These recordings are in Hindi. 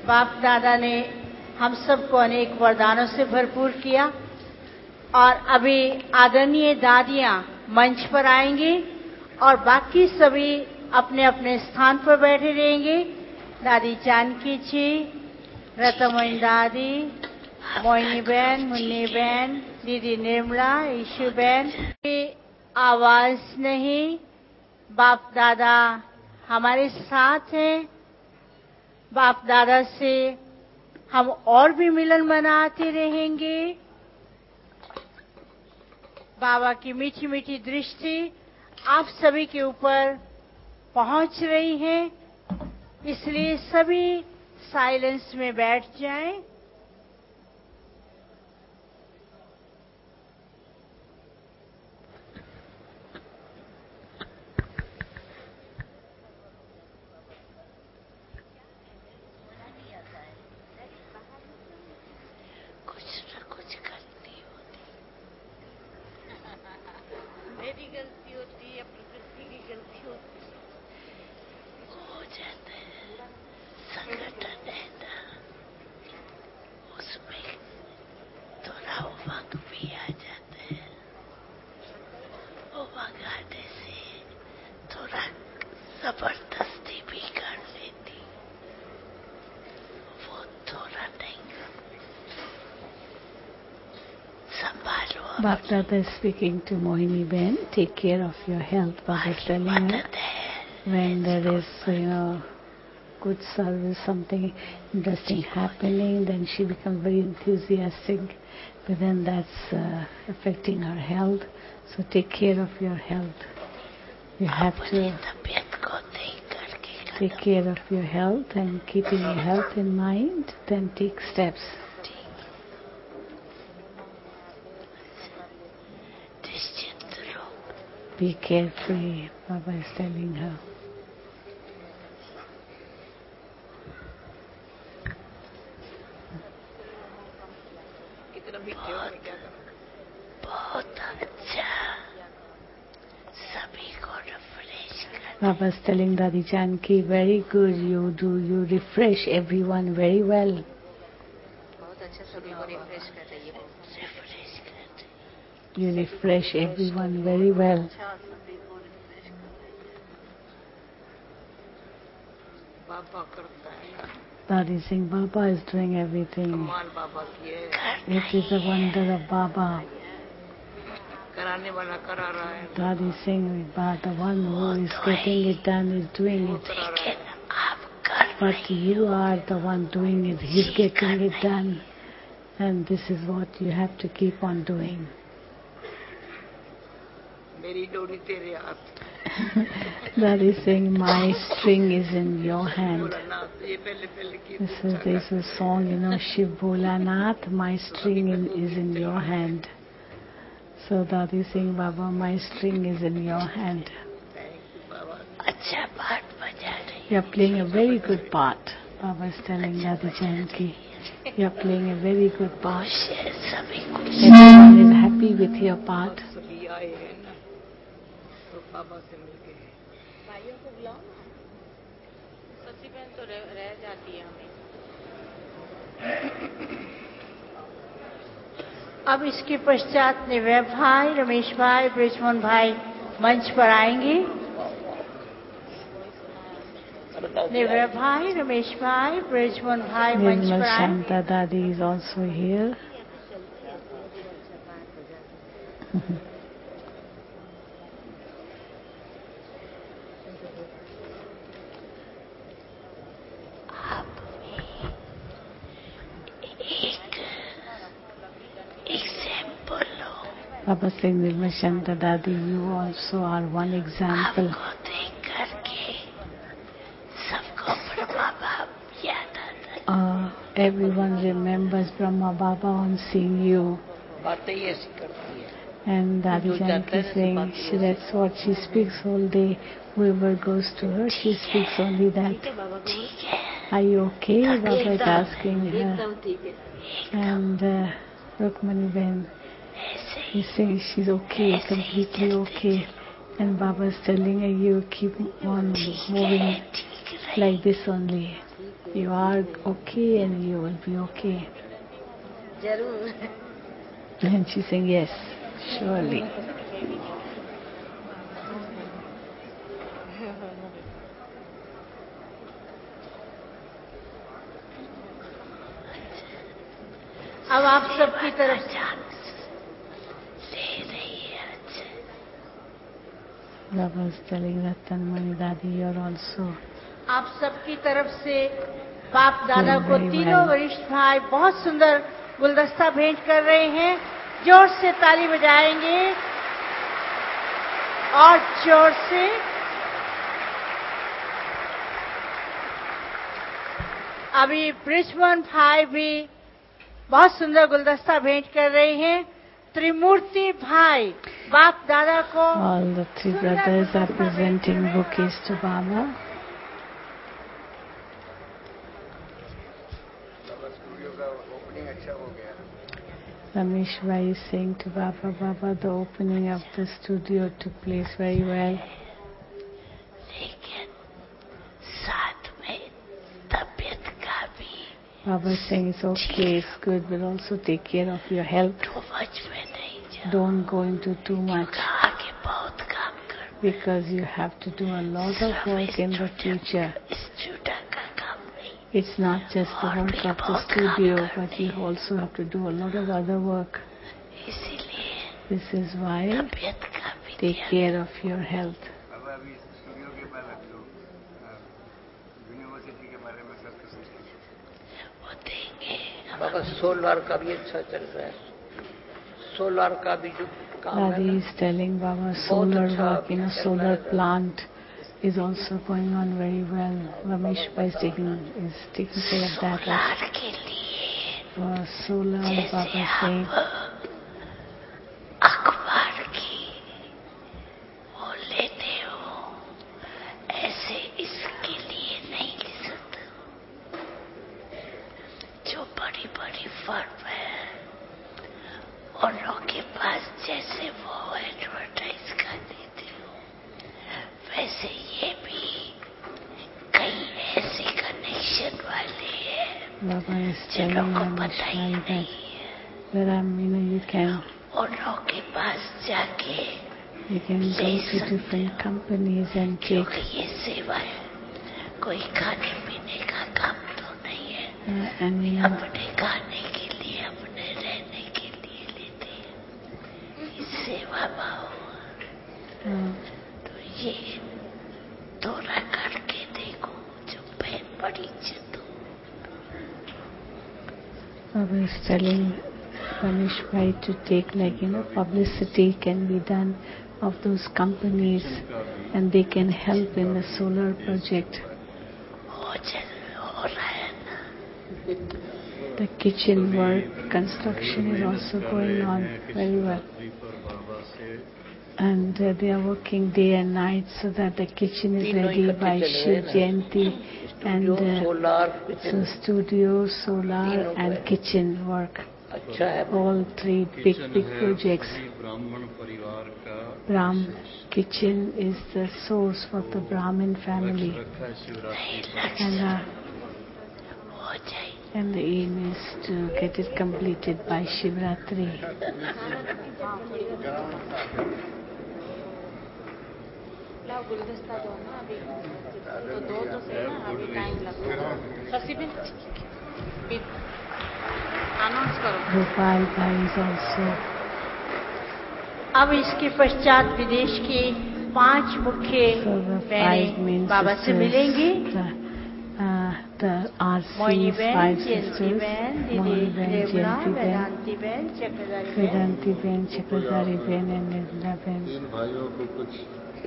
बाप दादा ने हम सबको अनेक वरदानों से भरपूर किया और अभी आदरणीय दादियां मंच पर आएंगी और बाकी सभी अपने अपने स्थान पर बैठे रहेंगे। दादी जानकी जी, रतमोइन दादी, मोइनी बहन, मुन्नी बहन, दीदी निर्मला, ईशु बहन। आवाज नहीं, बाप दादा हमारे साथ हैं। बाप दादा से हम और भी मिलन मनाते रहेंगे। बाबा की मीठी मीठी दृष्टि आप सभी के ऊपर पहुंच रही है, इसलिए सभी साइलेंस में बैठ जाएं। मेरी गलती होती है, प्रकृति की गलती होती है, हो जाता है। संगठन है ना, उसमें थोड़ा उमंग भी आ जाता है। उमंग आने से थोड़ा जबरदस्ती भी कर लेती, वो थोड़ा नहीं संभालो। Bap Dada is speaking to Mohini Ben. Take care of your health. Baba is telling her when there is, good service, something interesting happening, then she becomes very enthusiastic. But then that's affecting her health. So take care of your health. You have to take care of your health, and keeping your health in mind, then take steps. Be carefree, Baba is telling her. Baba is telling Dadi Janki, very good, you refresh everyone very well. You refresh everyone very well. Dadi saying, Baba is doing everything. It is a wonder of Baba. Dadi saying, the one who is getting it done is doing it. But you are the one doing it. He's getting it done. And this is what you have to keep on doing. Daddy is saying, my string is in your hand. This is a song, Shiv Bholanath, my string is in your hand. So Daddy is saying, Baba, my string is in your hand. You are playing a very good part. Baba is telling Dadi Janki, you are playing a very good part. Everyone is happy with your part. भाइयों को बुलाओ ना, सची बहन तो रह जाती है हमें। अब इसके पश्चात निवय भाई, रमेश भाई, ब्रिजमोहन भाई मंच पर आएंगे। निवय भाई, रमेश भाई, ब्रिजमोहन भाई मंच पर आएंगे। Nirmal Shanta Dadi is also here. Baba saying, Nirmal Shanta Dadi, you also are one example. Everyone remembers Brahma Baba on seeing you. And Dadi Janki saying, that's what she speaks all day. Whoever goes to her, she speaks only that. Are you okay? Baba is asking her. And Rukmani Ben is saying she's okay, completely okay. And Baba is telling her, you keep on moving like this only. You are okay and you will be okay. जरूर. And she's saying, yes, surely. अब आप सबकी तरफ Baba is telling Ratanmani Dadi, you're also आप सबकी तरफ से बाप दादा को very तीनों well. वरिष्ठ भाई बहुत सुंदर गुलदस्ता भेंट कर रहे हैं. जोर से ताली बजाएंगे और जोर से. अभी ब्रिजमोहन भाई भी बहुत सुंदर गुलदस्ता भेंट कर रहे हैं. त्रिमूर्ति भाई बाप दादा को All the three brothers are presenting bouquets to Baba. Ramesh Bhai is saying to Baba, Baba, the opening of the studio took place very well. लेकिन साथ में तबीयत का भी Baba is saying it's okay, it's good, but also take care of your health. too much में नहीं जाओ. Don't go into too much आगे बहुत काम कर. because you have to do a lot of work in the future. Studio का काम नहीं. It's not just the work of the studio, but you also have to do a lot of other work. इसीलिए This is why तबीयत का भी take care of your health. बाबा अभी स्टूडियो के बाद आप लोग यूनिवर्सिटी के बारे में सब कुछ वो देंगे. बाबा सोलार का भी अच्छा चल रहा है. सोलार का भी जो काम है Dadi ना, is telling Baba solar अच्छा work in a चल solar रहा है. plant is also going on very well. Ramesh Bhai is taking care of that. Solar के लिए For solar, Baba जैसे is saying, आप अखबार की वो लेते हो ऐसे इसके लिए नहीं ले सकते. जो बड़ी बड़ी फर्म है उन के पास जैसे वो एडवर्टाइज कर देते हो वैसे ये भी कई ऐसे कनेक्शन वाले हैं Baba is जिन telling लोगों को Ramesh पता ही Bhai नहीं that, that you can उन के पास जाके You can go to different companies and take क्योंकि ये सेवा है कोई खाने पीने का काम तो नहीं है and अपने खाने के लिए अपने रहने के लिए लेते हैं ये सेवा भाव तो ये थोड़ा करके देखो जो बहन बड़ी चिंतु Baba is telling Ramesh Bhai to take publicity can be done of those companies and they can help in the solar project. हो रहा है ना The kitchen work construction is also going on very well. And they are working day and night so that the kitchen is ready by Shiv Jayanti. And solar so studio, solar and kitchen work. अच्छा है. All three big projects. Brahm kitchen is the source for the Brahmin family. And the aim is to get it completed by Shivratri. गुलदस्ता दो ना अभी तो दो तो सही ना अभी टाइम लगता है. अनाउंस करो. Gopal Bhai is also. अब इसके पश्चात विदेश की 5 मुख्य So the 5 बहनें main बाबा से मिलेंगी. the RC's मोहिनी 5 बहन, जयंती sisters, बहन, Mohini दीदी Ben, देवना, Jayanti Ben, वेदांती बहन, चक्रधारी बहन. Vedanti Ben, Chakradhari Ben and Nirmala Ben. तीन भाइयों को कुछ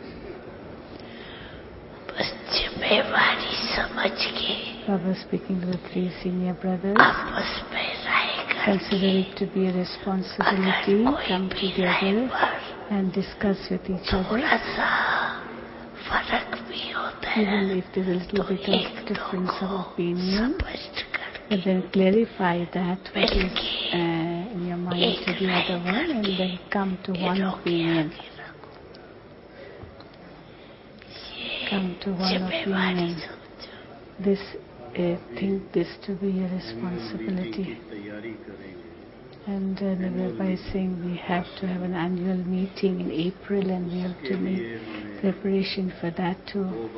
बस जिम्मेवारी समझ के Baba speaking to the 3 senior brothers. आपस में राय Consider करके it to be a responsibility. Come together and discuss with each other. थोड़ा सा फर्क भी होता है Even if there is a little bit एक of दो difference of को opinion, स्पष्ट करके but then clarify that what is मिलके in your mind to the other one and then come to one opinion. Come to one opinion. This think this to be a responsibility. And by saying we have to have an annual meeting in April and we have to make preparation for that too.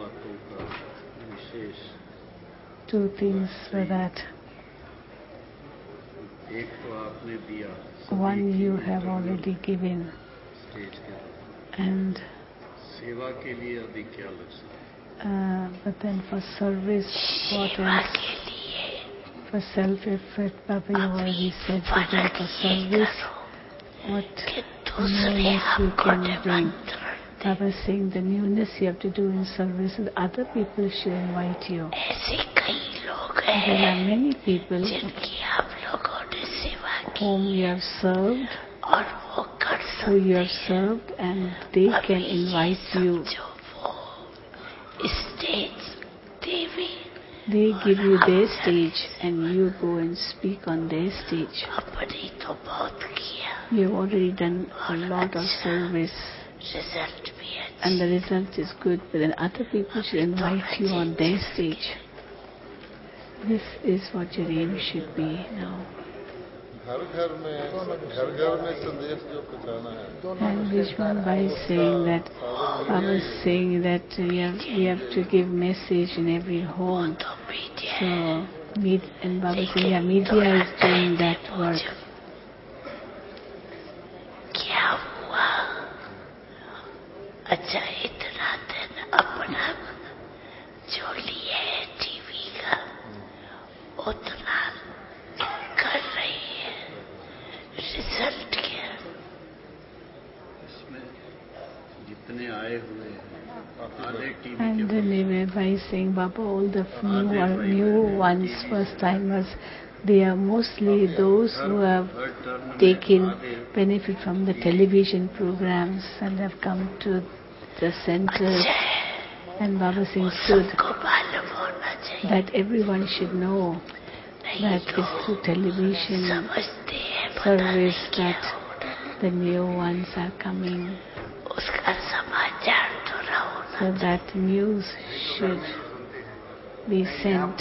Two things for that. One you have already given. And but then for service, what else? For self-effort, Baba, you already said that then for service, what newness you can bring. Baba is saying the newness you have to do in service, and other people should invite you. There are many people whom you have served, who you have served, and they can invite you. They give you their stage and you go and speak on their stage. You have already done a lot of service and the result is good, but then other people should invite you on their stage. This is what your aim should be now. And Vishwan Bhai is saying that, Baba is saying that we have to give message in every home. So, and Baba is saying, media is doing that work. अच्छा इतना दिन अपना जो लिए है टीवी का उतना कर रही है रिजल्ट क्या इसमें जितने आए हुए and then by saying Baba, all the new ones, first timers, they are mostly those who have taken benefit from the television programs and have come to the centers. And Baba says good that everyone should know that it's through television service that the new ones are coming. So that news should be sent.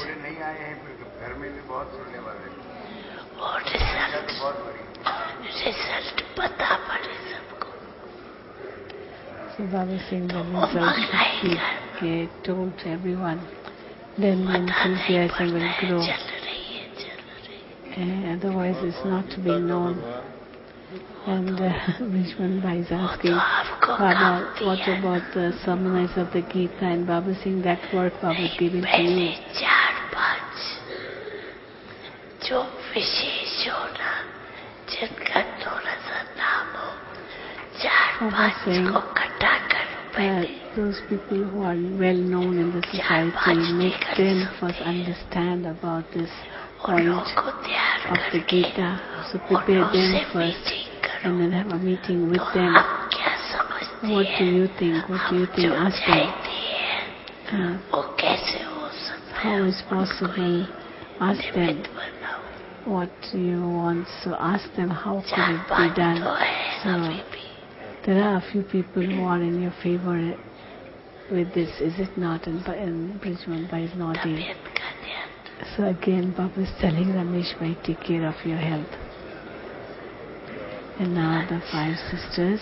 So Baba is saying the result should be told to everyone. Then the enthusiasm will grow. Otherwise it's not to be known. And Vishwan Bhai is asking, Baba, what about the sermonize of the Gita? And Baba saying that work Baba is giving to you. Baba saying those people who are well known in the society, make them first understand about this point of the Gita. So prepare them first and then have a meeting with them. What do you think? What do you think? Ask them. How is possible? Ask them what do you want. So ask them how could it be done. So there are a few people who are in your favor with this, is it not? And Brijman Bhai is nodding. So again Baba is telling Ramesh Bhai, take care of your health. And now the 5 sisters.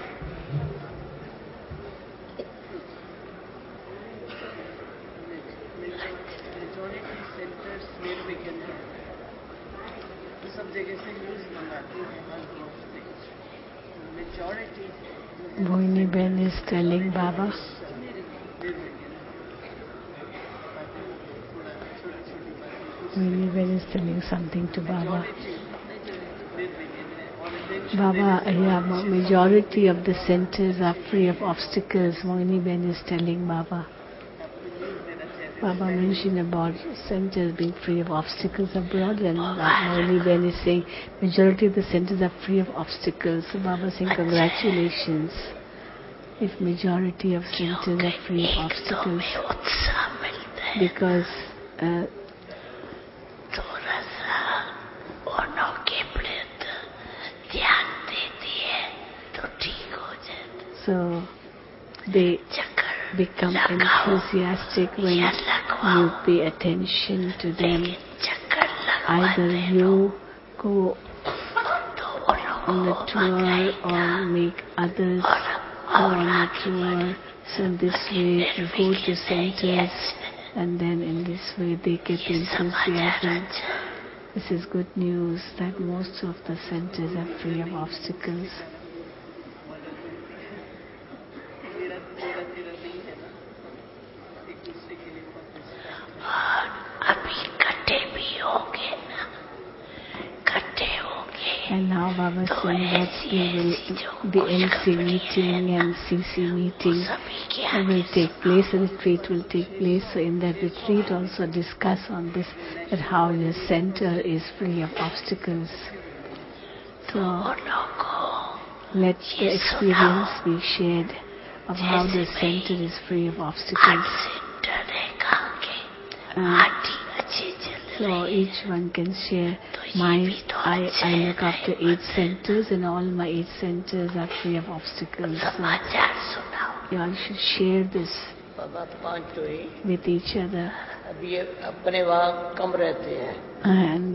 Bhoini Ben is telling Baba. Bhoini Ben is telling something to Baba. Baba, majority of the centers are free of obstacles. Moini Ben is telling Baba. Baba mentioned about centers being free of obstacles abroad, and Moini Ben is saying majority of the centers are free of obstacles. So Baba is saying congratulations. If majority of centers are free of obstacles, because so they become enthusiastic when you pay attention to them. Either you go on a tour or make others go on a tour. So in this way you go to centers, and then in this way they get enthusiasm. This is good news that most of the centers are free of obstacles. And now Baba is saying that the LC meeting and CC meeting will take place, a retreat will take place. So in that retreat also discuss on this, that how your center is free of obstacles. So let the experience be shared of how the center is free of obstacles. So each one can share. I look after 8 centers, and all my 8 centers are free of obstacles. So you all should share this with each other. And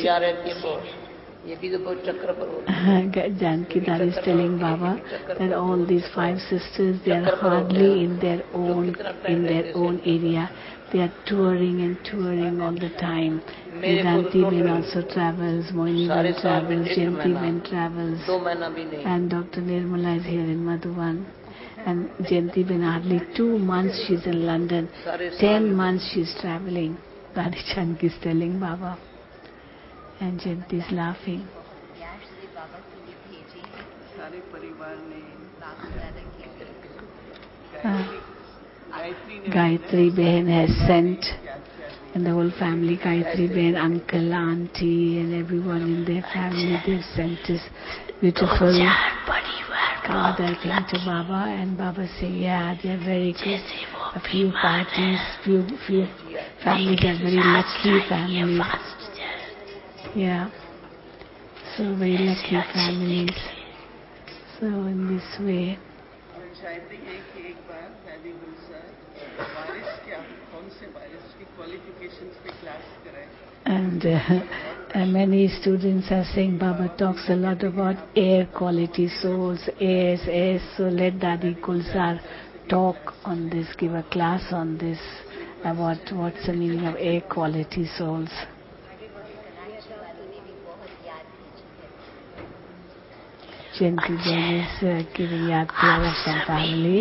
Janki Dada is telling Baba that all these 5 sisters, they are hardly in their own area. They are touring and touring all the time. Vedanti Ben also travels, Moini Ben travels, Jayanti Ben travels, and Dr. Nirmala is here in Madhuban. And Jayanti Ben hardly 2 months she's in London, 10 months she's traveling. Radhi Janki is telling Baba. And Jayanti is laughing. Gayatri Behan has sent, and the whole family, Gayatri Behan, uncle, auntie, and everyone in their family, they've sent this beautiful Kavadar thing to Baba, and Baba saying, yeah, they're very good. A few parties, few families are very lucky families. Yeah. So very lucky families. So in this way. And many students are saying Baba talks a lot about air quality souls, airs. So let Dadi Gulzar talk on this, give a class on this, about what's the meaning of air quality souls. Jayanti Ben is giving Yad Pyara from family.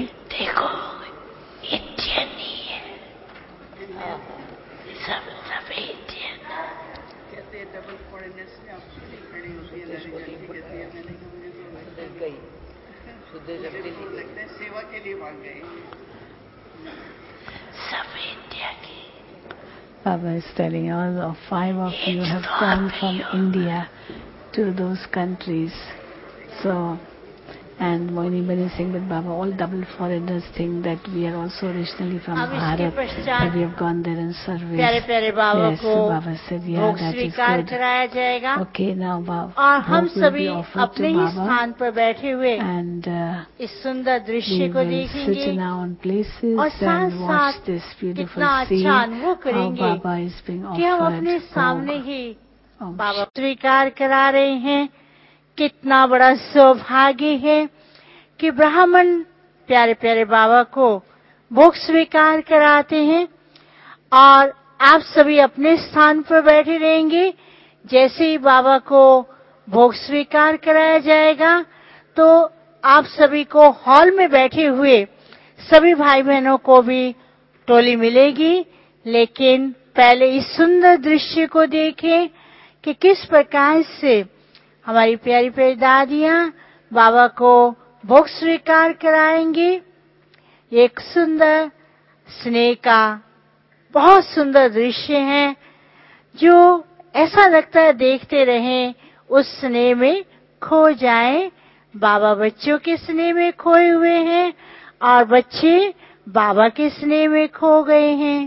Baba is telling all 5 of you have gone from India to those countries. So, and Moini Ben is saying that Baba, all double foreigners think that we are also originally from Bharat, that we have gone there in service. Yes, so Baba said, yeah, that is good. Okay, now Baba, और हम सभी will अपने ही स्थान पर बैठे हुए and इस सुंदर दृश्य को देखेंगे sit in our own places और and watch साथ this beautiful कितना अच्छा scene, अनुभव how करेंगे Baba is being कि हम अपने offered सामने bhog. ही बाबा स्वीकार करा रहे हैं। कितना बड़ा सौभाग्य है कि ब्राह्मण प्यारे प्यारे बाबा को भोग स्वीकार कराते हैं और आप सभी अपने स्थान पर बैठे रहेंगे। जैसे ही बाबा को भोग स्वीकार कराया जाएगा तो आप सभी को हॉल में बैठे हुए सभी भाई बहनों को भी टोली मिलेगी। लेकिन पहले इस सुंदर दृश्य को देखें कि किस प्रकार से हमारी प्यारी प्यारी दादियां बाबा को भोग स्वीकार कराएंगी। एक सुंदर स्नेह का बहुत सुंदर दृश्य है जो ऐसा लगता है देखते रहें, उस स्नेह में खो जाएं। बाबा बच्चों के स्नेह में खोए हुए हैं और बच्चे बाबा के स्नेह में खो गए हैं।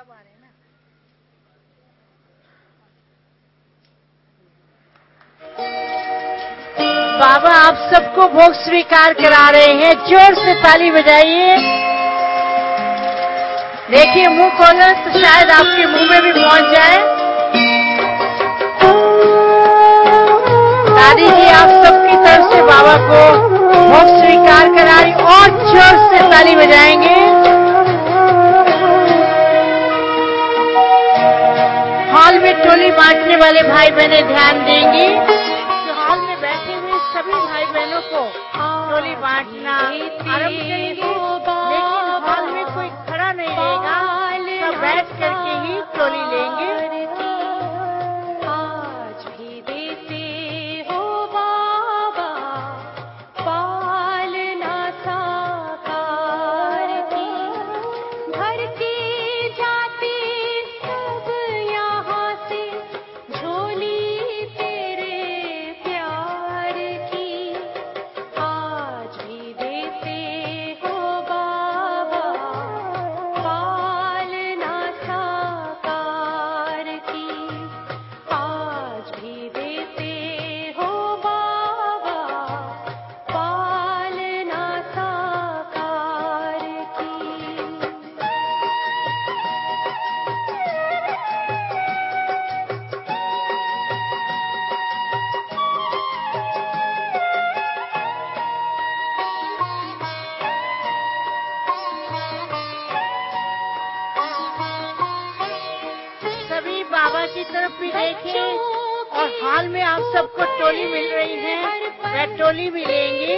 सब आ रहे हैं ना। बाबा आप सबको भोग स्वीकार करा रहे हैं, जोर से ताली बजाइए। देखिए मुंह खोलो तो शायद आपके मुंह में भी पहुंच जाए। दादी जी आप सबकी तरफ से बाबा को भोग स्वीकार करा रही, और जोर से ताली बजाएंगे। हॉल में टोली बांटने वाले भाई बहनें ध्यान देंगी कि हॉल में बैठे हुए सभी भाई बहनों को टोली बांटना आरंभ करेंगे, लेकिन हॉल में कोई खड़ा नहीं रहेगा, सब बैठ करके ही टोली लेंगे। बाबा की तरफ भी देखें, और हॉल में आप सबको टोली मिल रही है, वह टोली भी लेंगे।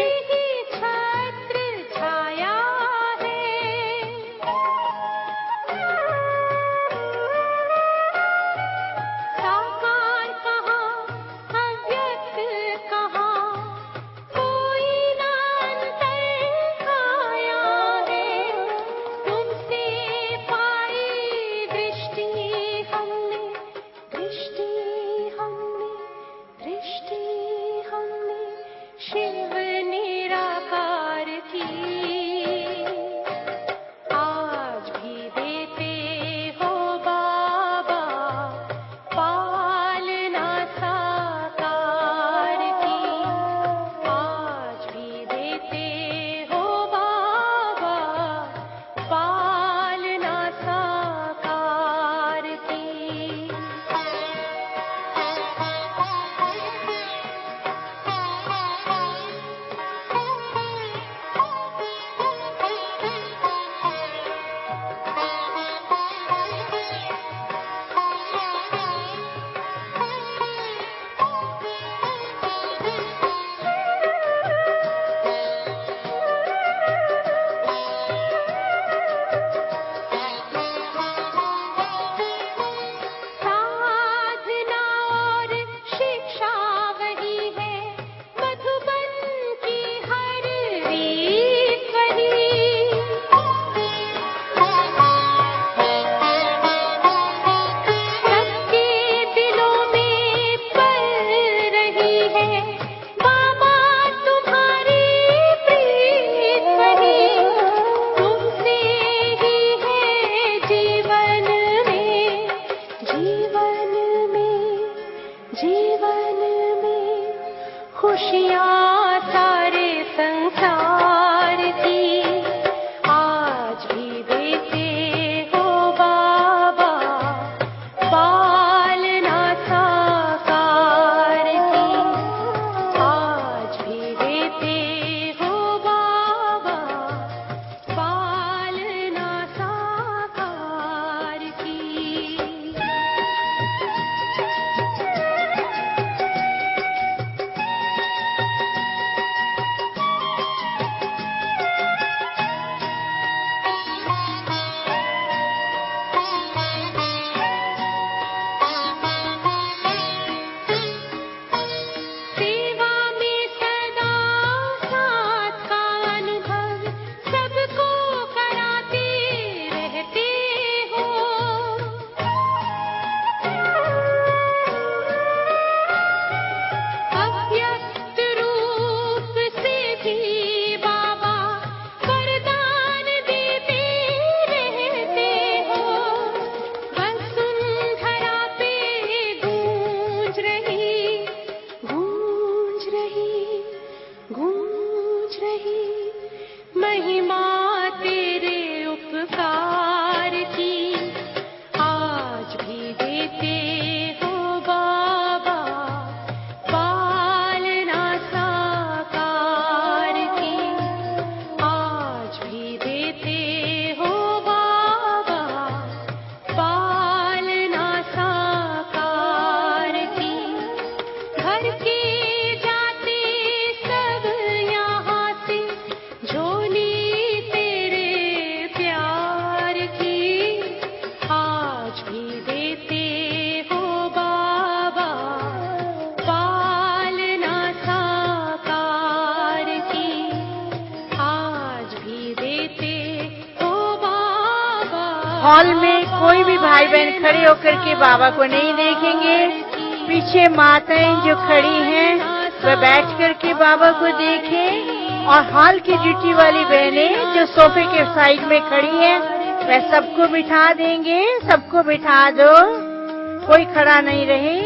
हॉल में कोई भी भाई बहन खड़े होकर के बाबा को नहीं देखेंगे। पीछे माताएं जो खड़ी हैं वह बैठ करके बाबा को देखें, और हॉल की ड्यूटी वाली बहनें जो सोफे के साइड में खड़ी हैं वह सबको बिठा देंगे। सबको बिठा दो, कोई खड़ा नहीं रहे।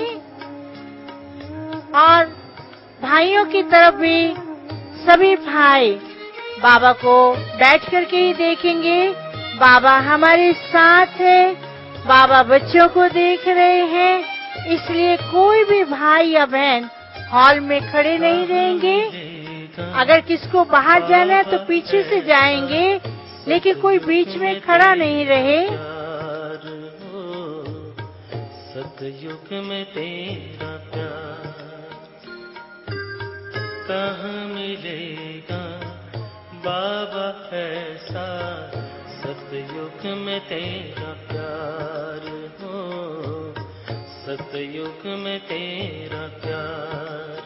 और भाइयों की तरफ भी सभी भाई बाबा को बैठ करके ही देखेंगे। बाबा हमारे साथ है, बाबा बच्चों को देख रहे हैं, इसलिए कोई भी भाई या बहन हॉल में खड़े नहीं रहेंगे। अगर किसको बाहर जाना है तो पीछे से जाएंगे, लेकिन कोई बीच में खड़ा नहीं रहे। सतयुग में तेरा प्यार कहाँ मिलेगा बाबा ऐसा, सतयुग में तेरा प्यार हो, सतयुग में तेरा प्यार।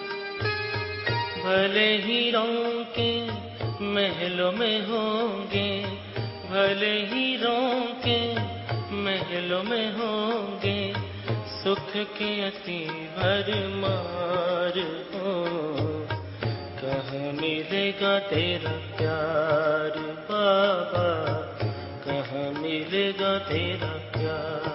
भले हीरों के महलों में होंगे, भले हीरों के महलों में होंगे, सुख के अति भरमार हो, कहाँ मिलेगा तेरा प्यार बाबा, कहाँ मिलेगा तेरा प्यार।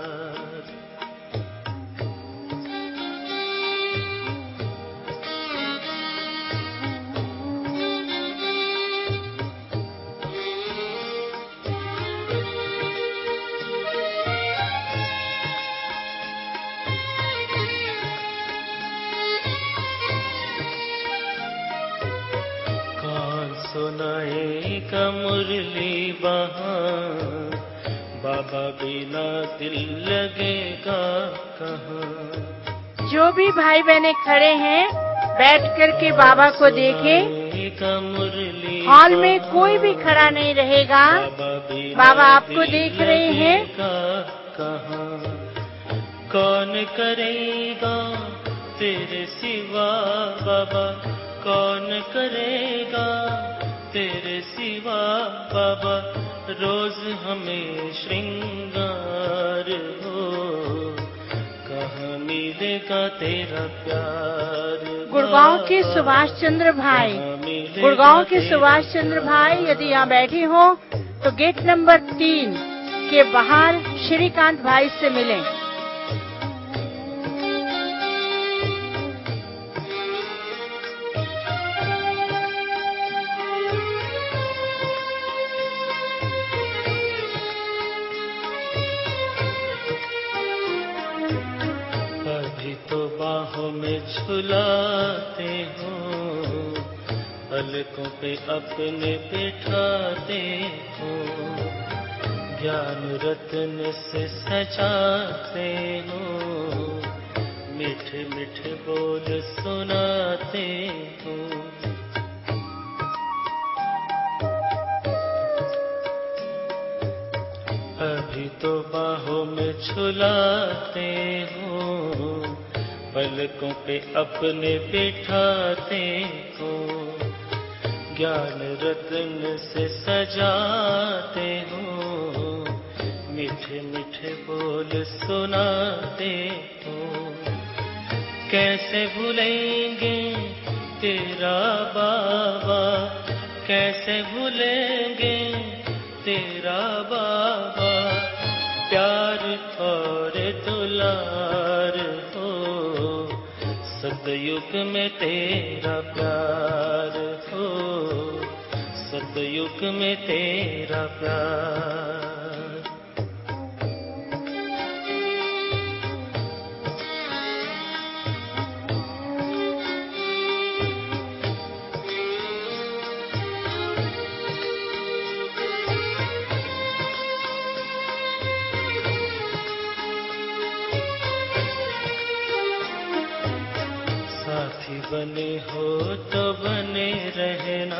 सुनाएगा मुरली वहाँ, बाबा बिना दिल लगेगा कहाँ। जो भी भाई बहने खड़े हैं बैठ करके बाबा को देखें। हॉल में कोई भी खड़ा नहीं रहेगा, बाबा आपको देख रहे हैं। कहाँ कौन करेगा तेरे सिवा बाबा, कौन करेगा तेरे सिवा बाबा, रोज हमें श्रृंगार हो, कहाँ मिलेगा तेरा प्यार। गुड़गांव के सुभाष चंद्र भाई, गुड़गांव के सुभाष चंद्र भाई यदि यहाँ बैठे हो तो गेट नंबर 3 के बाहर श्रीकांत भाई से मिलें। बाहों में झुलाते हो, पलकों पे अपने बिठाते हो, ज्ञान रत्न से सजाते हो, मीठे मीठे बोल सुनाते हो। अभी तो बाहों में झुलाते हो, पलकों पे अपने बिठाते हो, ज्ञान रत्न से सजाते हो, मीठे मीठे बोल सुनाते हो। कैसे भूलेंगे तेरा बाबा, कैसे भूलेंगे तेरा बाबा, प्यार और दुलार हो, सतयुग में तेरा प्यार हो, सतयुग में तेरा प्यार। बने हो तो बने रहना,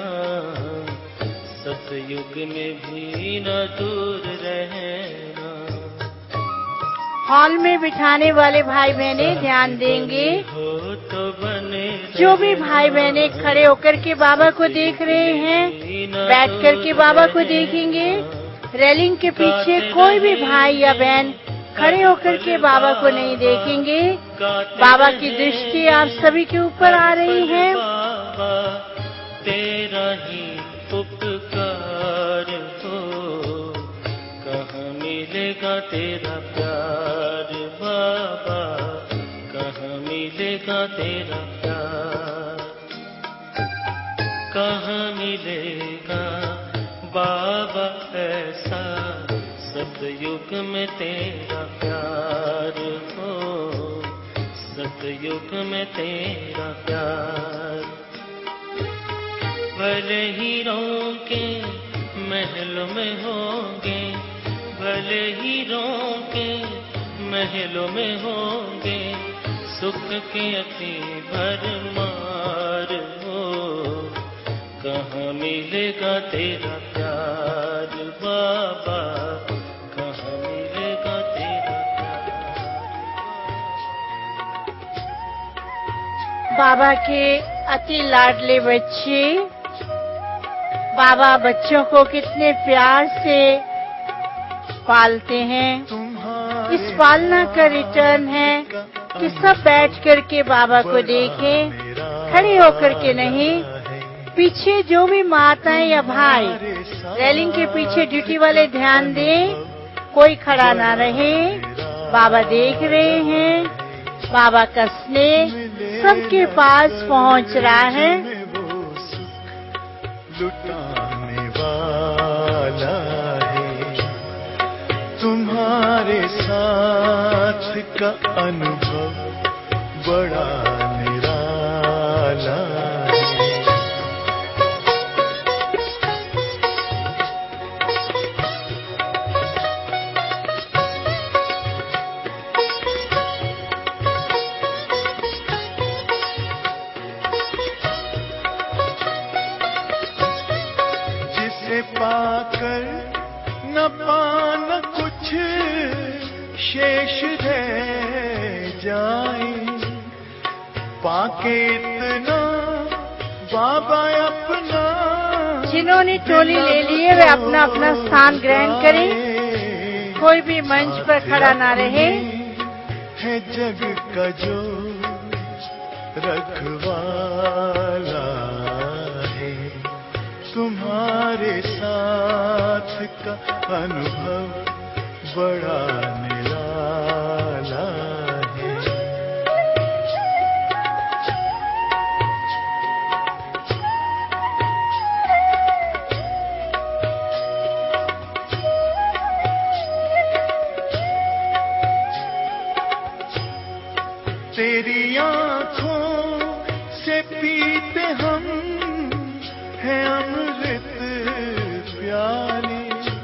सतयुग में भी न दूर रहना। हॉल में बिठाने वाले भाई बहने ध्यान देंगे। हो तो बने जो भी भाई बहने खड़े होकर के बाबा को देख रहे हैं बैठ करके बाबा को देखेंगे। रेलिंग के पीछे कोई भी भाई या बहन खड़े होकर के बाबा को नहीं देखेंगे। बाबा की दृष्टि आप सभी के ऊपर आ रही है। तेरा ही उपकार हो, कहाँ मिलेगा तेरा प्यार बाबा, कहाँ मिलेगा तेरा प्यार, कहाँ मिलेगा बाबा ऐसा सतयुग में तेरा प्यार हो, सतयुग में तेरा प्यार। भले हीरों के महलों में होंगे, भले हीरों के महलों में होंगे, सुख के अति भरमार हो, कहाँ मिलेगा तेरा प्यार बाबा, कहाँ मिलेगा तेरा प्यार। बाबा के अति लाडले बच्चे, बाबा बच्चों को कितने प्यार से पालते हैं। इस पालना का रिटर्न है कि सब बैठ कर के बाबा को देखें, खड़े होकर के नहीं। पीछे जो भी माताएं या भाई रेलिंग के पीछे ड्यूटी वाले ध्यान दें, कोई खड़ा ना रहे। बाबा देख रहे हैं, बाबा का स्नेह सबके पास पहुंच रहा है। लुटाने वाला है, तुम्हारे साथ का अनुभव बड़ा निराला है। पाकर न पाना कुछ शेष रह जाए, पाके इतना बाबा अपना। जिन्होंने टोली ले ली है वे अपना अपना स्थान ग्रहण करें, कोई भी मंच पर खड़ा ना रहे। है जग का जो रखवाला है, तुम्हारे साथ का अनुभव बड़ा निराला है। तेरी आँखों से पीते हम है अमृत प्याले,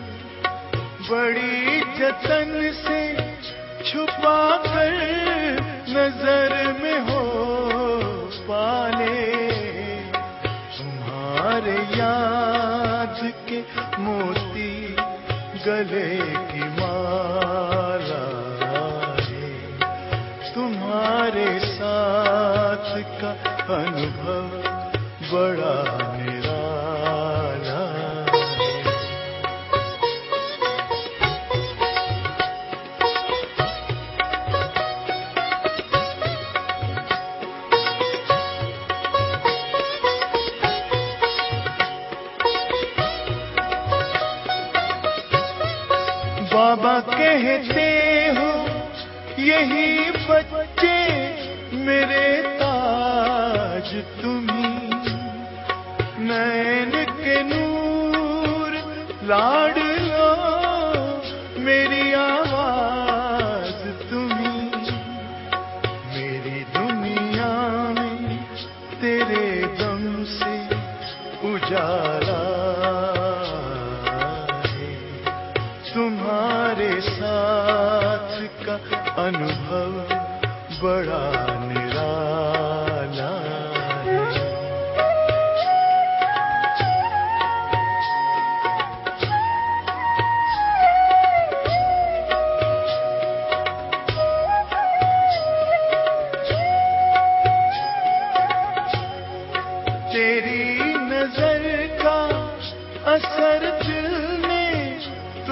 बड़ी जतन से छुपा कर नजर में हो पाले। तुम्हारे याद के मोती गले की माला है, तुम्हारे साथ का अनुभव बड़ा निराला है। बाबा कहते हो यही बच्चे मेरे ताज तुम्ही, नैन के नूर लाड लो मेरी आवाज तुम्ही। मेरी दुनिया में तेरे दम से उजाला है, तुम्हारे साथ का अनुभव बड़ा निराला है। तेरी नजर का असर दिल में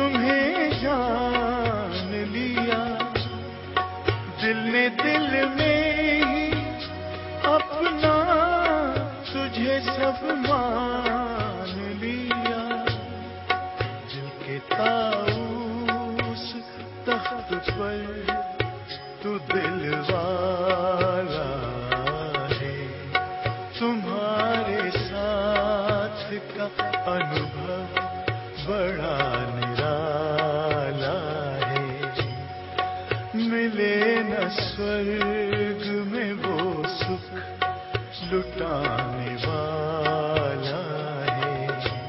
सब मान लिया, दिल के ताऊस तख्त पर तू दिल वाला है। तुम्हारे साथ का अनुभव बड़ा निराला है। मिले न स्वर्ग में वो सुख लुटाने वाला है।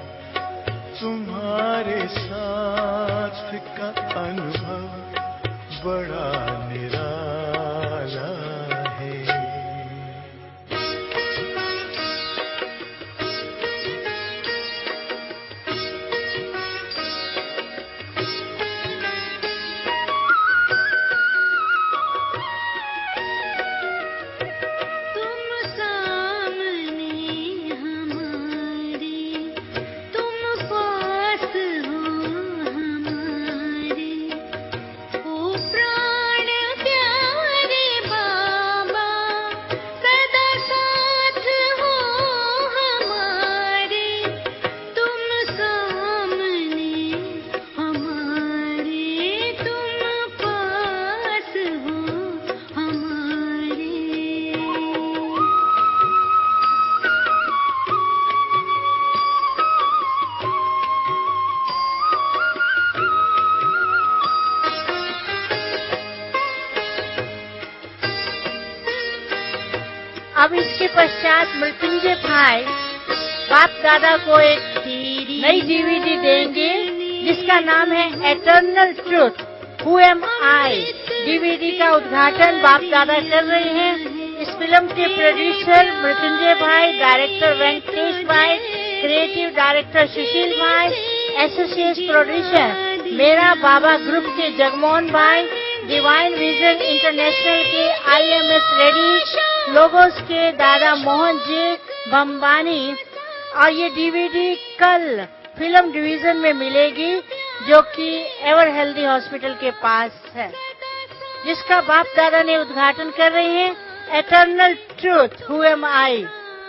तुम्हारे साथ का अनुभव बड़ा निराला है। अब इसके पश्चात मृत्युंजय भाई बाप दादा को एक नई डीवीडी देंगे जिसका नाम है eternal truth who am I. DVD का उद्घाटन बाप दादा कर रहे हैं। इस फिल्म के प्रोड्यूसर मृत्युंजय भाई, डायरेक्टर वेंकटेश भाई, क्रिएटिव डायरेक्टर सुशील भाई, एसोसिएट प्रोड्यूसर मेरा बाबा ग्रुप के जगमोहन भाई, डिवाइन विजन इंटरनेशनल के IMS रेडी, लोगोस के दादा मोहन जी बम्बानी। और ये डीवीडी कल फिल्म डिवीजन में मिलेगी जो कि एवर हेल्दी हॉस्पिटल के पास है, जिसका बाप दादा ने उद्घाटन कर रहे हैं। Eternal truth who am I.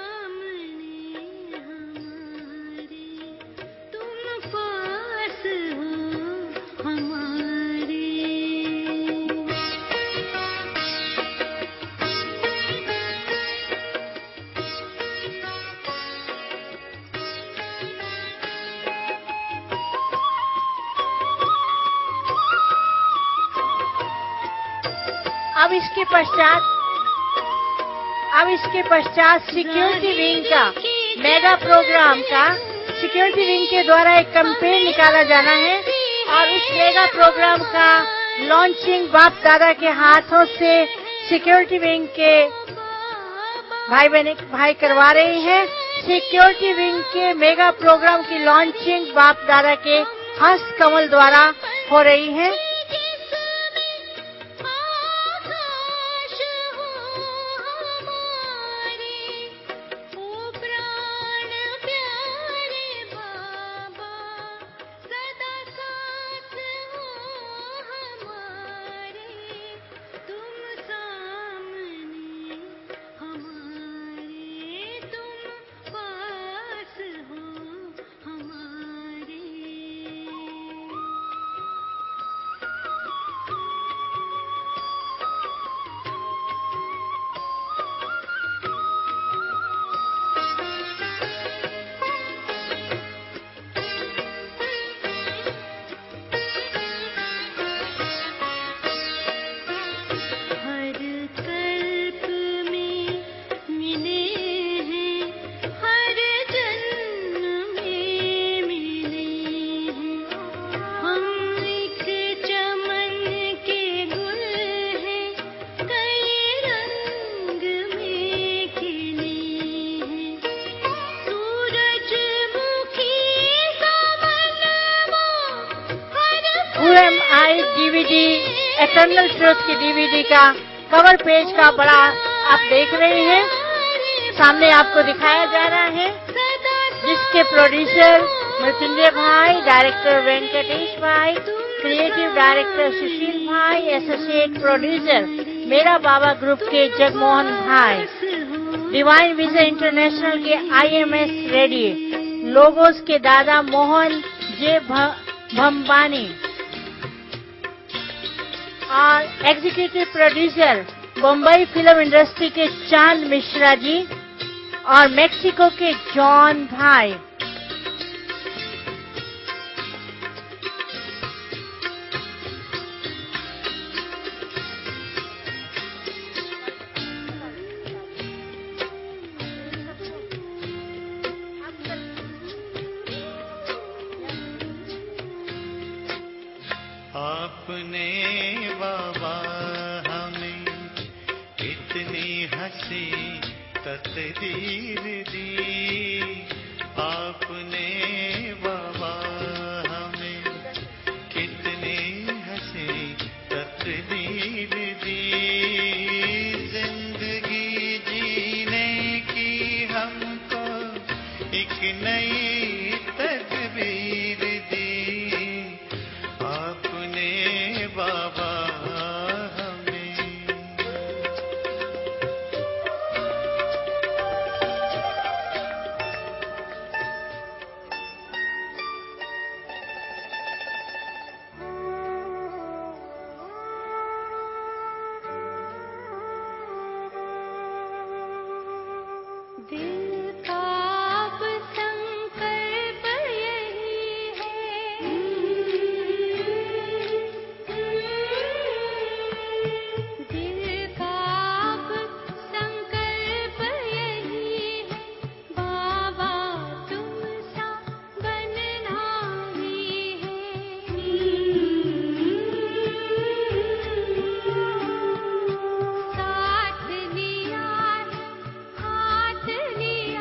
अब इसके पश्चात सिक्योरिटी विंग का मेगा प्रोग्राम का सिक्योरिटी विंग के द्वारा एक कैंपेन निकाला जाना है और उस मेगा प्रोग्राम का लॉन्चिंग बाप दादा के हाथों से सिक्योरिटी विंग के भाई करवा रहे हैं। सिक्योरिटी विंग के मेगा प्रोग्राम की लॉन्चिंग बाप दादा के हस्त कमल द्वारा हो रही है। डीवीडी एटर्नल ट्रूथ की डीवीडी का कवर पेज का बड़ा आप देख रहे हैं, सामने आपको दिखाया जा रहा है, जिसके प्रोड्यूसर मृत्युंजय भाई, डायरेक्टर वेंकटेश भाई, क्रिएटिव डायरेक्टर सुशील भाई, एसोसिएट प्रोड्यूसर मेरा बाबा ग्रुप के जगमोहन भाई। डिवाइन विजन इंटरनेशनल के IMS रेडी, लोगोस के दादा मोहन जे भंबानी और executive producer Bombay film industry के चांद मिश्रा जी और मेक्सिको के जॉन भाई। आपने बाबा हमें इतनी हंसी तकदीर दी, आपने बाबा हमें कितनी हंसी तकदीर दी, जिंदगी जीने की हमको एक नई तकदीर दी, आपने बाबा साथ लिया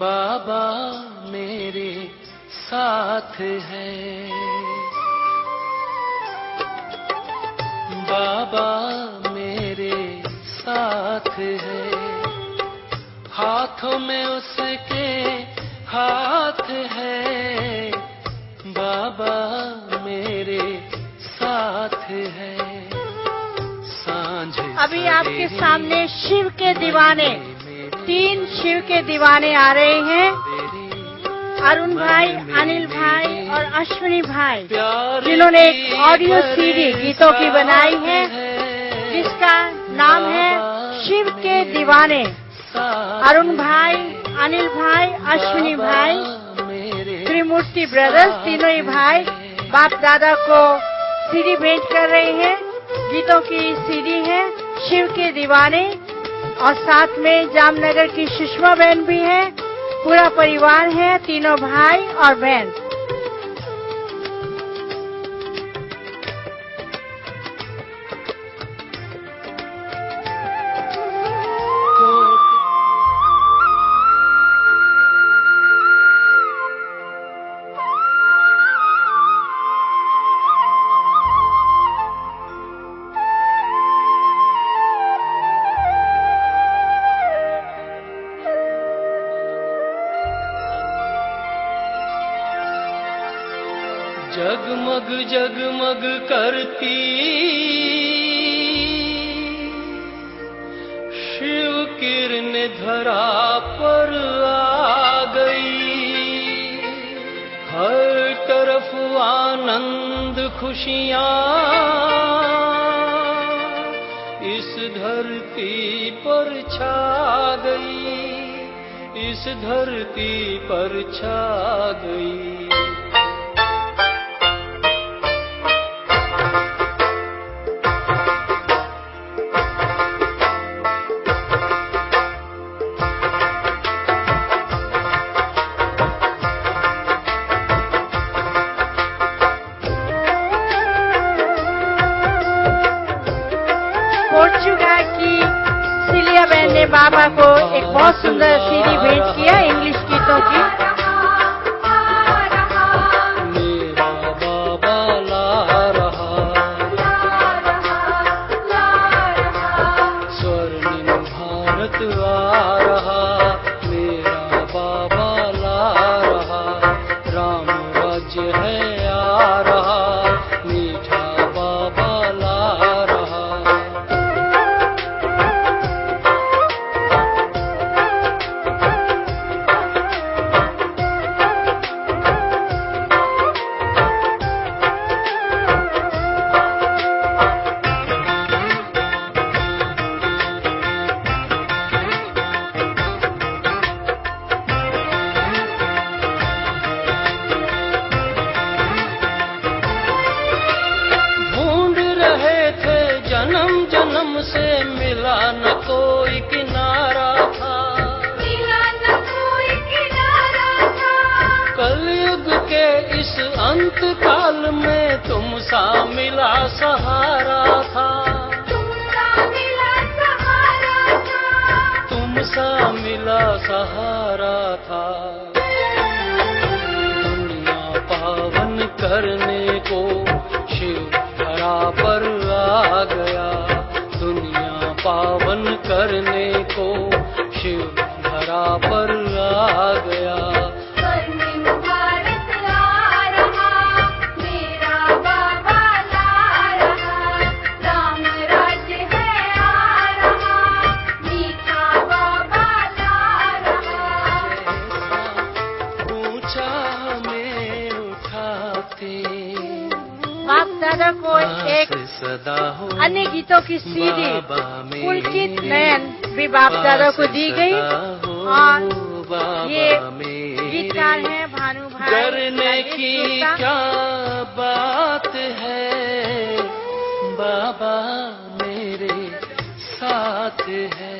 बाबा मेरे साथ है, बाबा मेरे साथ है, हाथों में उसके हाथ है, बाबा मेरे साथ है। सांझ अभी आपके सामने शिव के दीवाने, 3 शिव के दीवाने आ रहे हैं। अरुण भाई, अनिल भाई और अश्विनी भाई, जिन्होंने एक ऑडियो सीडी गीतों की बनाई है जिसका नाम है शिव के दीवाने। अरुण भाई, अनिल भाई, अश्विनी भाई, त्रिमूर्ति ब्रदर्स, तीनों ही भाई बाप दादा को सीडी भेंट कर रहे हैं। गीतों की सीडी है शिव के दीवाने, और साथ में जामनगर की सुषमा बहन भी है। पूरा परिवार है, तीनों भाई और बहन। जगमग जगमग करती शिव किरण धरा पर आ गई। हर तरफ आनंद खुशियाँ इस धरती पर छा गई, इस धरती पर छा गई। पोर्चुगल की सिलिया बहन ने बाबा को एक बहुत सुंदर सीडी भेंट किया इंग्लिश गीतों की। मेरा बाबा ला रहा, स्वर्णिम भारत आ रहा, मेरा बाबा ला रहा, राम राज्य है आ रहा, मीठा बाबा ला रहा। जन्म जन्म से मिला न कोई किनारा था, मिला न कोई किनारा था। कलयुग के इस अंत काल में तुम सा मिला सहारा था, तुम सा मिला सहारा था, तुम सा मिला सहारा था। दुनिया पावन करने को शिव धरा पर आ गया, दुनिया पावन करने को शिव धरा पर आ गया। स्वर्णिम भारत आ रहा, मेरा बाबा ला रहा, राम राज्य है आ रहा, मीठा बाबा ला रहा। ऊंचा हमें उठाते बाप दादा को एक अन्य गीतों की सीडी पुलकित नयन भी बाप दादा को दी गई। और ये गीतकार हैं भानु भाई। डरने की क्या बात है, बाबा मेरे साथ है,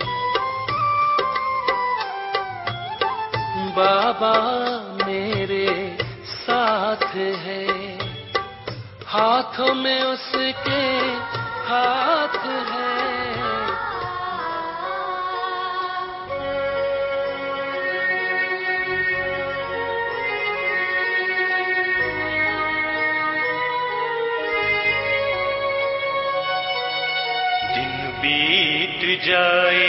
बाबा मेरे साथ है, हाथों में उसके हाथ है। जाए,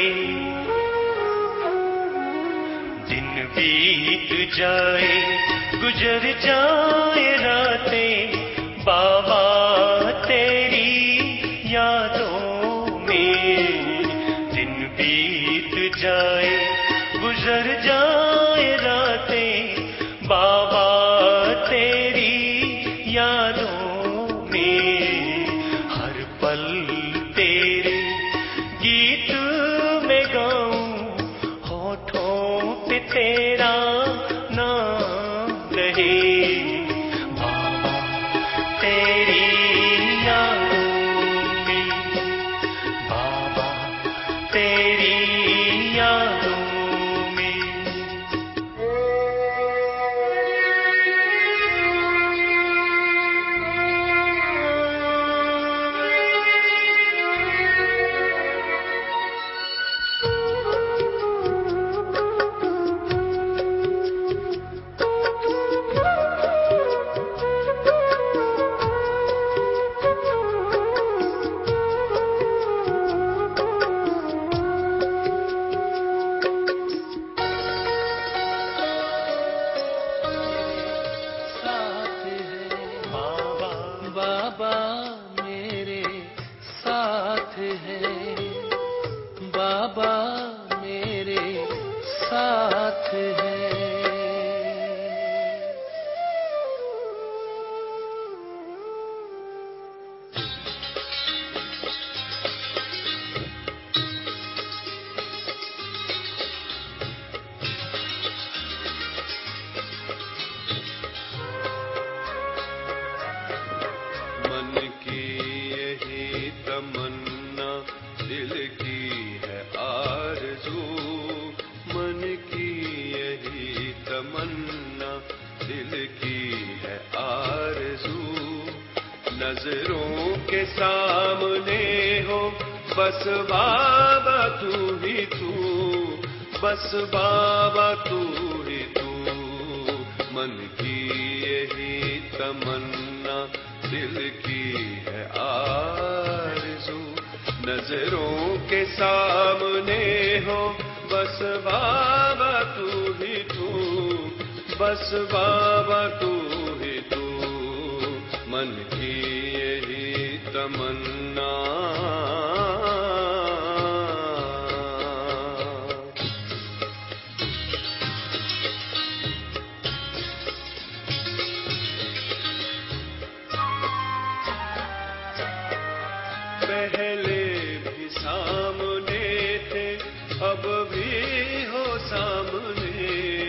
दिन बीत जाए, गुजर जाए रातें बाबा तेरी यादों में। दिन बीत जाए, गुजर जाए रातें बाबा तेरी यादों में। हर पल तेरे गीत में गाऊं, होठों पे तेरा नाम रहे बाबा तेरी यादों में, बाबा तेरी यादों में। साथ है बाबा बाबा मेरे साथ है, बाबा मेरे साथ है। मन की यही तमन्ना, दिल की है आरज़ू। मन की यही तमन्ना, दिल की है आरज़ू। नजरों के सामने हो बस बाबा तू ही तू, बस बाबा तू ही तू। मन की यही तमन्ना, दिल की है आरज़ू। नजरों के सामने हो बस बाबा तू ही तू, बस बाबा तू ही तू। मन की यही तमन्ना। पहले भी सामने थे, अब भी हो सामने।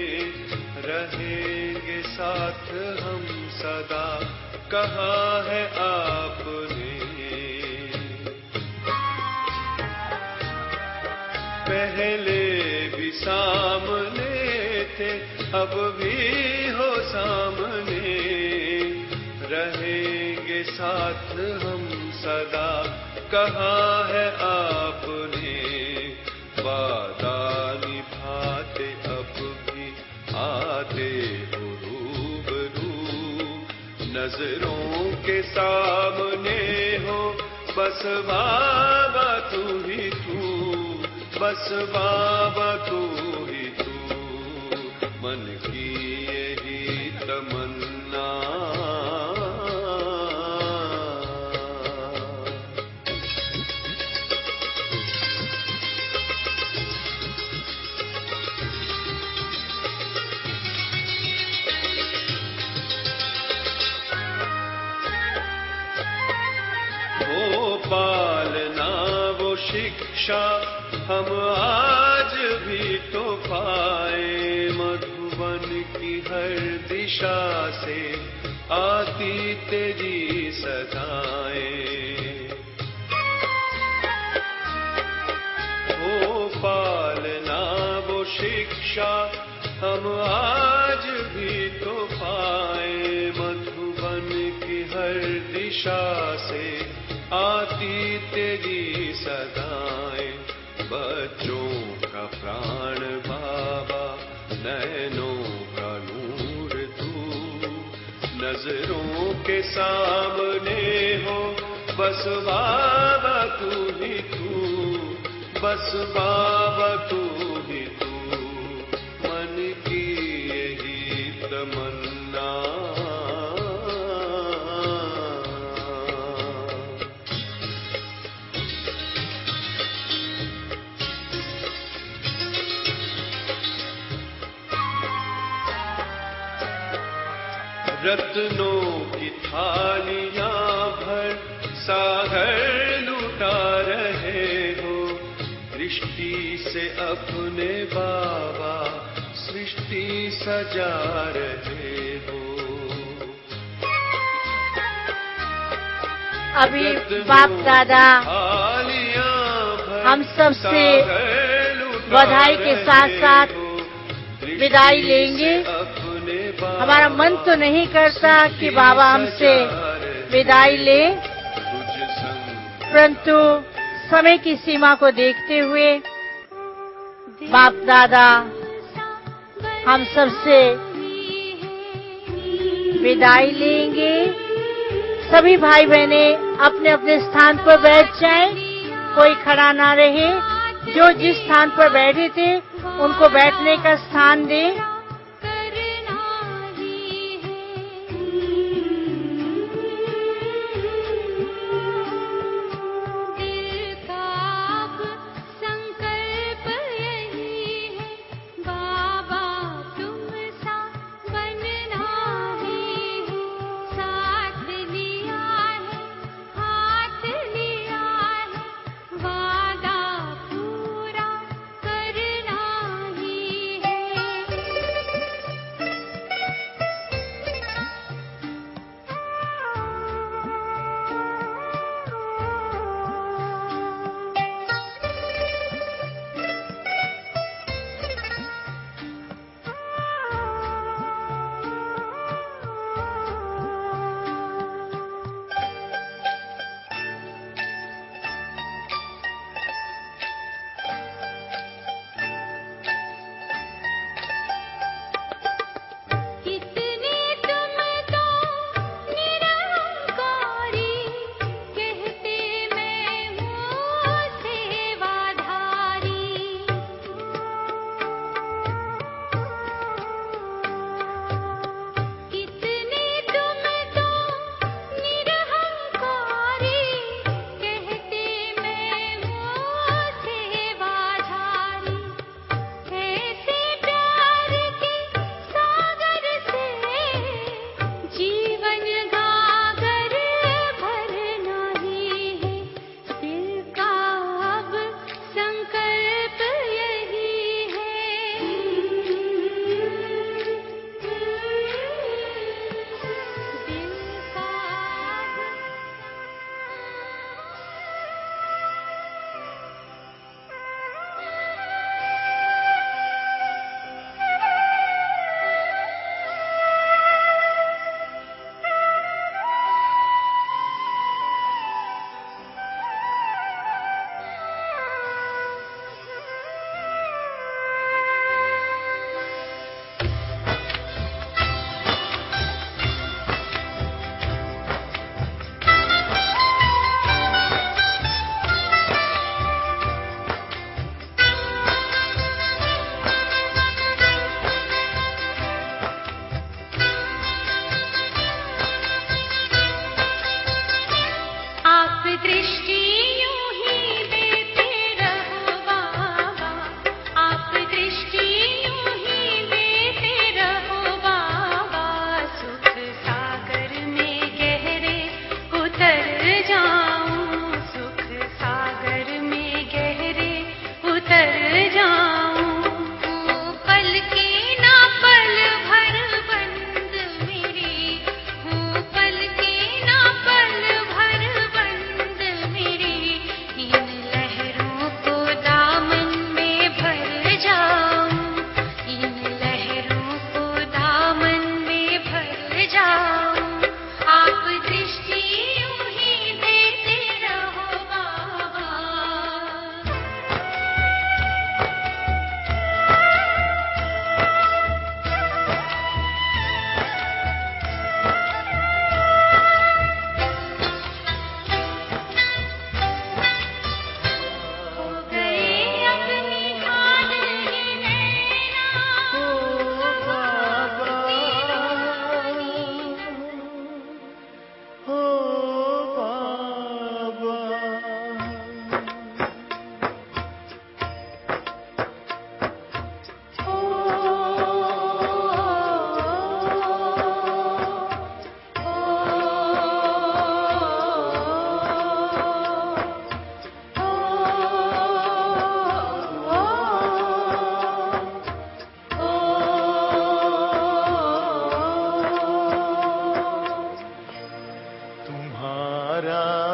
रहेंगे साथ हम सदा, कहा है आपने। पहले भी सामने थे, अब भी हो सामने। रहेंगे साथ हम सदा, कहा है आपने। वादा निभाते अब भी आते हो रूबरू। नजरों के सामने हो बस बाबा तू ही तू, बस बाबा तू ही तू। मन की यही तमन्ना। वो पालना वो शिक्षा हम आज भी तो पाए। मधुबन की हर दिशा से आती तेरी सदाएं। वो पालना वो शिक्षा हम आज भी तो पाए। मधुबन की हर दिशा से आती तेरी सदाएं। बच्चों का प्राण बाबा, नैनों का नूर तू। नजरों के सामने हो बस बाबा तू ही तू, बस बाबा तू ही तू, मन की यही तमन्ना। रत्नों की थालियां भर सागर लुटा रहे हो, दृष्टि से अपने बाबा सृष्टि सजा रहे हो। अभी बाप दादा हम सब से बधाई के साथ साथ विदाई लेंगे। हमारा मन तो नहीं करता कि बाबा हमसे विदाई ले, परंतु समय की सीमा को देखते हुए बाप दादा हम सब से विदाई लेंगे। सभी भाई बहने अपने अपने स्थान पर बैठ जाएं, कोई खड़ा ना रहे। जो जिस स्थान पर बैठे थे उनको बैठने का स्थान दें।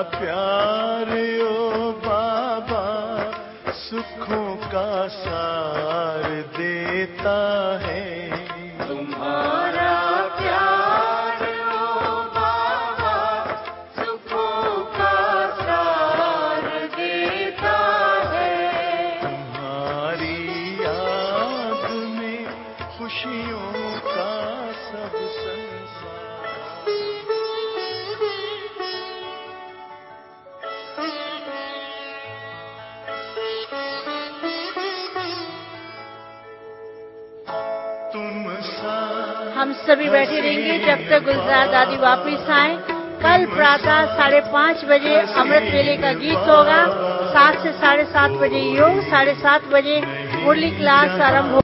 प्यार ओ बाबा सुखों का सार देता है। तुम्हारा प्यार ओ बाबा सुखों का सार देता है। तुम्हारी याद में खुशियों का सब संसार। हम सभी बैठे रहेंगे जब तक गुलजार दादी वापिस आए। कल प्रातः 5:30 बजे अमृत वेले का गीत होगा। 7 से 7:30 बजे योग, 7:30 बजे मुरली क्लास आरंभ होगा।